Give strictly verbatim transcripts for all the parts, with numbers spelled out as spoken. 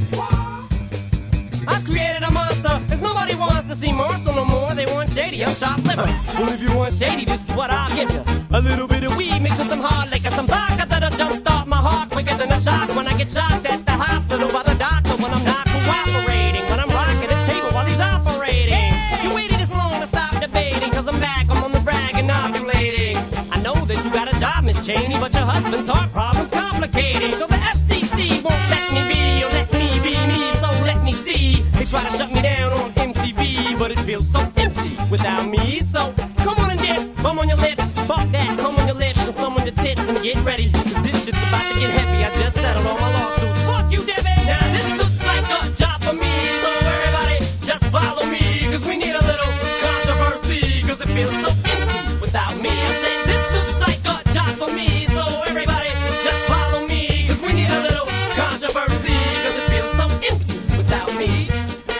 I created a monster, cause nobody wants to see Marshall no more. They want shady, I'm chopped liver. Well, if you want shady, this is what I'll give you. A little bit of weed mixed with some hard liquor, some vodka that'll jumpstart my heart quicker than a shock when I get shocked at the hospital by the doctor when I'm not cooperating, when I'm rocking the table while he's operating. You waited this long to stop debating, cause I'm back, I'm on the rag and ovulating. I know that you got a job, Miss Cheney, but your husband's heart problem's complicating. So the F C C won't let me be, or let me be me, so let me see. They try to shut me down on M T V, but it feels so empty without me. So come on and dip, bum on your lips, fuck that, come on your lips and some on your tits and get ready, cause this shit's about to get heavy. I just settled all my lawsuits. Fuck you, Debbie. Now this looks like a job for me, so everybody just follow me, cause we need a little controversy, cause it feels so empty without me. I said this looks like a job for me, so everybody just follow me, cause we need a little controversy, cause it feels so empty without me.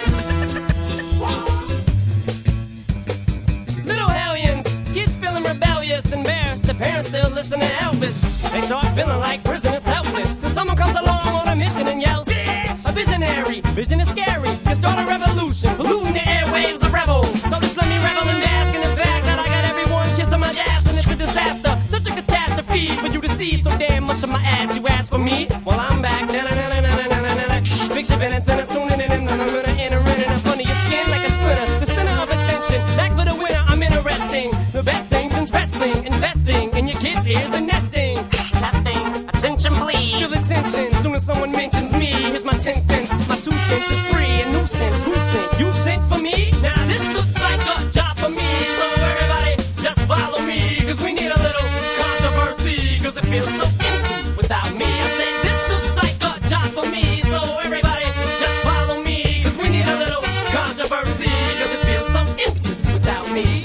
Little hellions, kids feeling rebellious, embarrassed, the parents still listen to Elvis. They start feeling like prisoners helpless, till someone comes along on a mission and yells, bitch! A visionary, vision is scary, can start a revolution, polluting the airwaves, a rebel. So just let me revel and bask in the fact that I got everyone kissing my ass, and it's a disaster, such a catastrophe for you to see so damn much of my ass. You ask for me? Well, I'm back. Fix your minutes and I'm tuning in, and I'm gonna enter in and up under your skin like a splinter. The center of attention, back for the winner. I'm interesting. The best things in wrestling, investing in your kids' ears and nesting. Testing, attention please. Feel the tension soon as someone mentions me. Here's my ten cents, my two cents is free. A nuisance, who sent? You sent for me? Now this looks like a job for me, so everybody just follow me, cause we need a little controversy, cause it feels so empty without me. I said this looks like a job for me, so everybody just follow me, cause we need a little controversy, cause it feels so empty without me.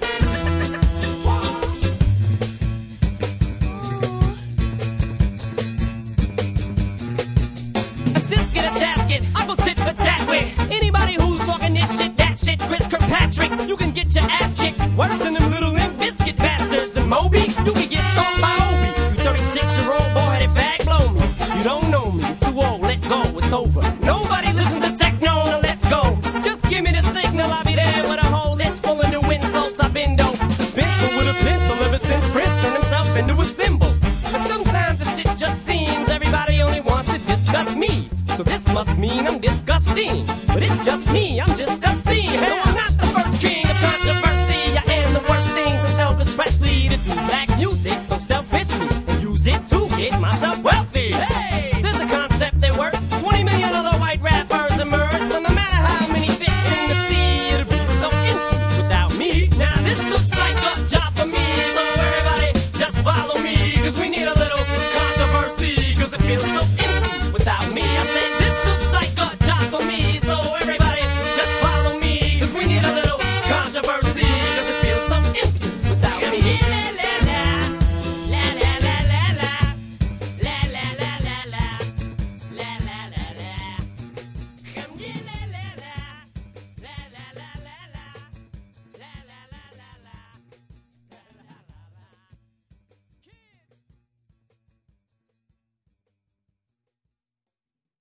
A tisket, a tasket, I go tit for tat with anybody who's talking this shit, that shit. Chris Kirkpatrick, you can get your ass kicked worse than them little Limp Bizkit bastards. And Moby, you can get stomped by Obi. You thirty-six-year-old boy-headed fag, blow me. You don't know me, you're too old, let go, it's over. Nobody listen to techno, now let's go. Just give me the signal, I'll be there with a whole list full of new insults. I've been though suspenseful with a pencil ever since Prince turned himself into a symbol. But sometimes the shit just seems everybody only wants to discuss me. So this must mean I'm disgusting, but it's just me, I'm just obscene. No, I'm not the first